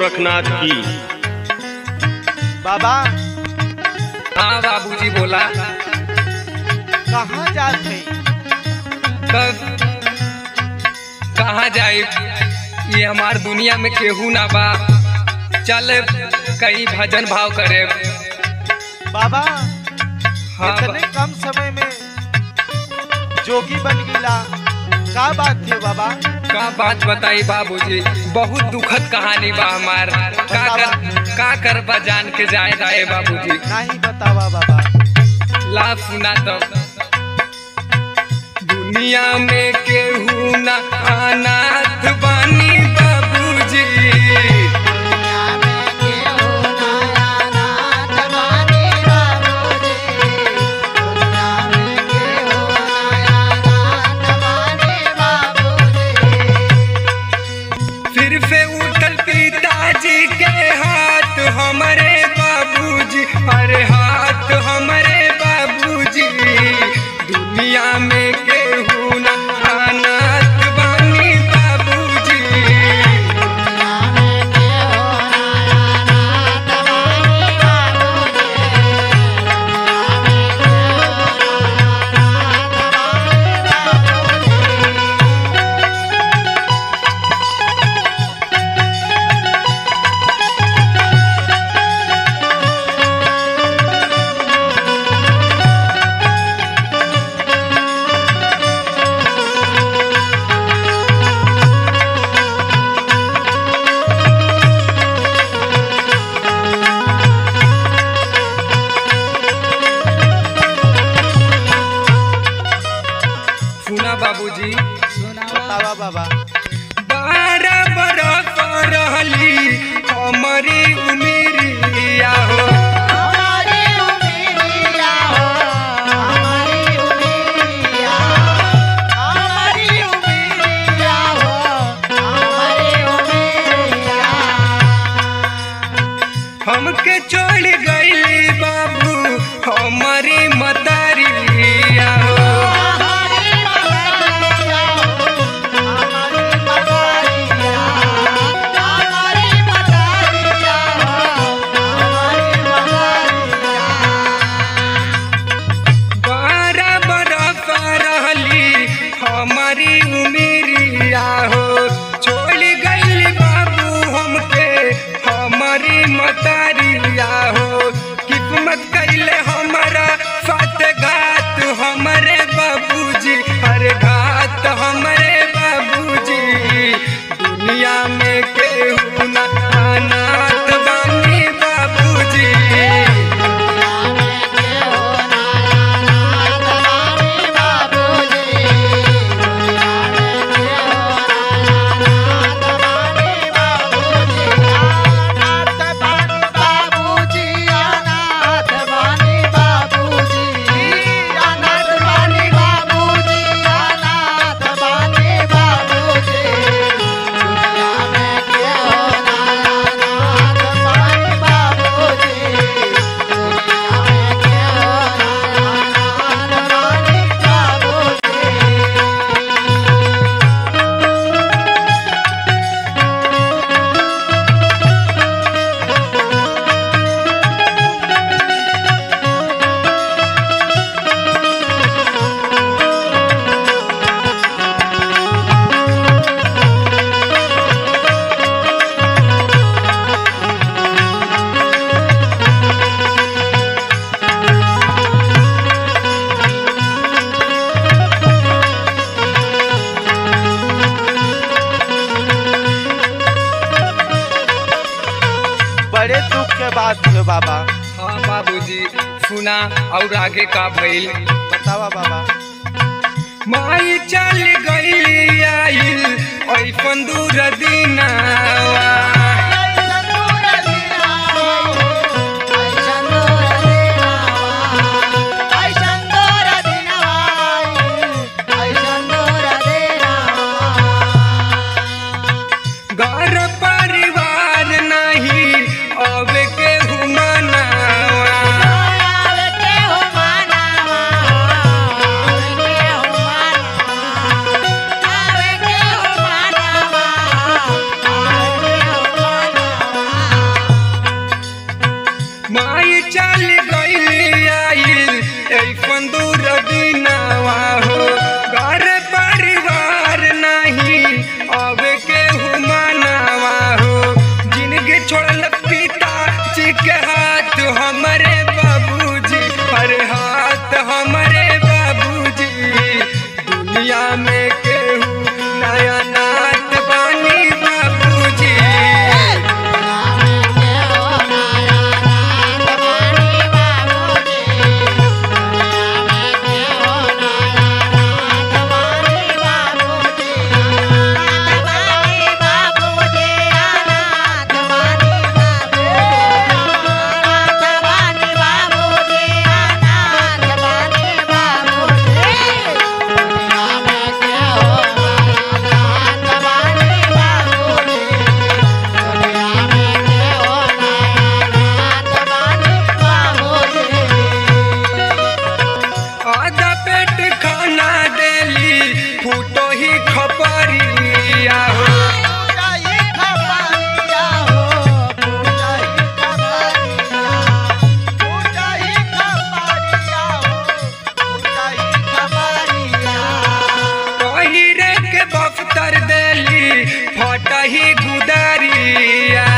गोरखनाथ की। बाबा। हाँ बाबूजी बोला। कहाँ जाते? कहाँ जाए, ये हमार दुनिया में केहू ना बा। चल कहीं भजन भाव करे। बाबा हाँ इतने कम समय में जोगी बन गिला, का बात थी बाबा? का बात बताई बाबूजी, बहुत दुखद कहानी बा हमार। का कर बा जान के जाए रहे बाबूजी। नहीं बतावा बाबा। ला सुना तब। दुनिया में केहू ना अनाथ बानी बाबूजी। फिर से उठल पिताजी के हाथ हमारे बाबूजी, अरे हाथ हमारे बाबूजी। दुनिया में केहू ना अनाथ बानी बाबूजी। सुना बाबूजी, बतावा बाबा। 12 बरस रहली हमारी उमिरिया हो। हमके छोड़ गईली बाबू हमारी मतारिया हो। हमारी उमिरिया हो, छोड़ गई बाबू हमके हमारी मतारिया हो। किस्मत कैले हमारा साथ घात हमारे बाबूजी, अरे घात हमारे बाबूजी। दुनिया में केहू ना अनाथ बानी बाबूजी। बड़े दुख के बात है बाबा। हाँ बाबूजी सुना, और आगे का भइल बतावा बाबा। माई चल गई आइल ऐसन दूर दिनावा। घर परिवार नहीं अब के हुमानावा। रही गुदरिया